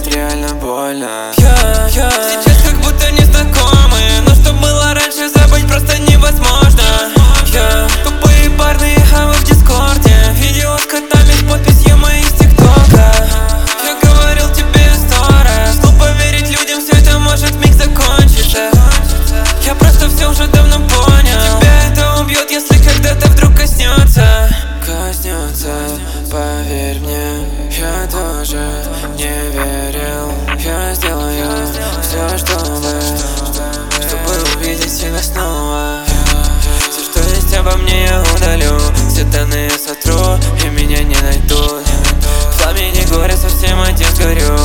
реально больно. Сейчас как будто не знакомы, но что было раньше, забыть просто невозможно. Тупые парные хамы в дискорде, видео с котами с подписью мои из тиктока. Я говорил тебе 100 раз, глупо верить людям, все это может вмиг закончиться. Я просто все уже давно понял, тебя это убьет, если когда-то вдруг коснется. Поверь мне, я тоже не верил. Я сделаю все, чтобы увидеть тебя снова. Все, что есть обо мне, я удалю. Все данные сотру, и меня не найдут. В пламени горя совсем один сгорю.